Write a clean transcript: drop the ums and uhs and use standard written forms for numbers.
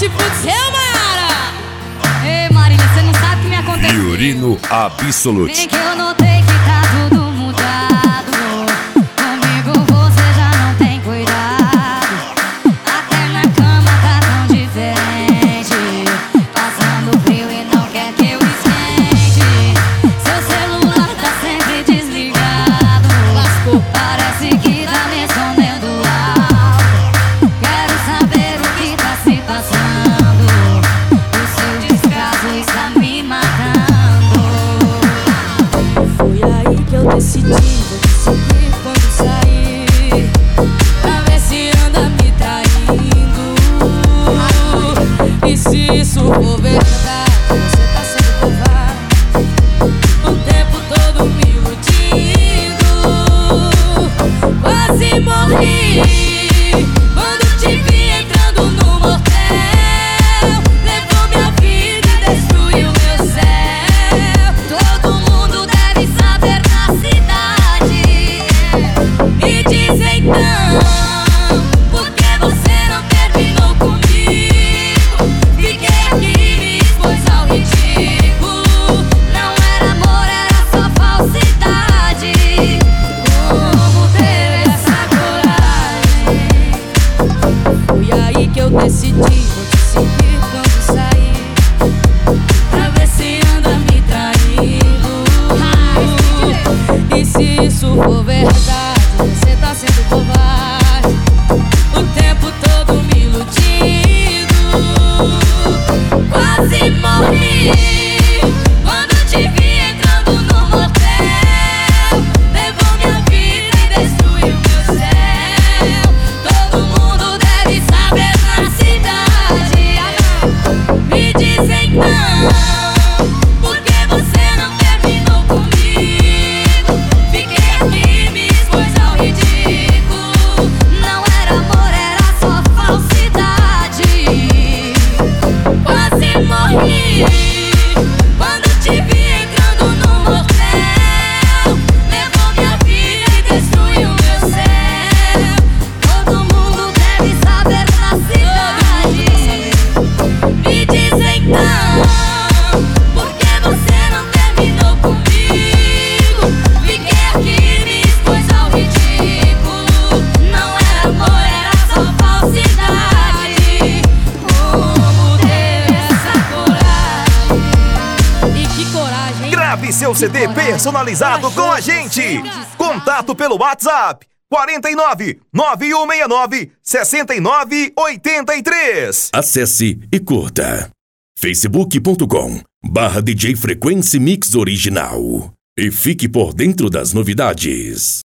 te fudeu, Mara. Ei, Marília, você não sabe o que me aconteceu. Fiorino Absolute. Bem que eu notei que tá tudo mudado. Comigo você já não tem cuidado. Até na cama tá tão diferente. Passando frio e não quer que eu esquente. Seu celular tá sempre desligado. Lascou, parece que tá me escondendo algo. Quero saber o que tá se passando. O seu descaso está me matando. Foi aí que eu decidi, vou te seguir quando sair, pra ver se anda me traindo. E se isso for verdade, você tá sendo covarde, o tempo todo me iludindo. Quase morri quando te vi entrando no motel. Levou minha vida e destruiu meu céu. Todo mundo deve saber na cidade. Me diz então, por que você não terminou comigo? Fiquei aqui e me expôs ao ridículo. Não era amor, era só falsidade. Como teve essa coragem? Foi aí que eu decidi, vou te seguir quando sair, pra ver se anda me traindo. E se isso for verdade, você tá sendo covarde, o tempo todo me iludindo. Quase morri quando te vi entrando no motel. Levou minha vida e destruiu meu céu. Todo mundo deve saber na cidade. Me diz então, por que você não terminou comigo? Fiquei aqui e me expôs ao ridículo. Não era amor, era só falsidade. Quase morri quando te vi entrando no motel. Levou minha vida e destruiu meu céu. Todo mundo deve saber na cidade. Me diz então, por que você não terminou comigo? Fiquei aqui e me expôs ao ridículo. Não era amor, era só falsidade. Como teve essa coragem? E que coragem, hein? Grave seu CD personalizado com a gente. Contato pelo WhatsApp 49 9169 6983. Acesse e curta facebook.com/DJ Frequência Mix Original e fique por dentro das novidades.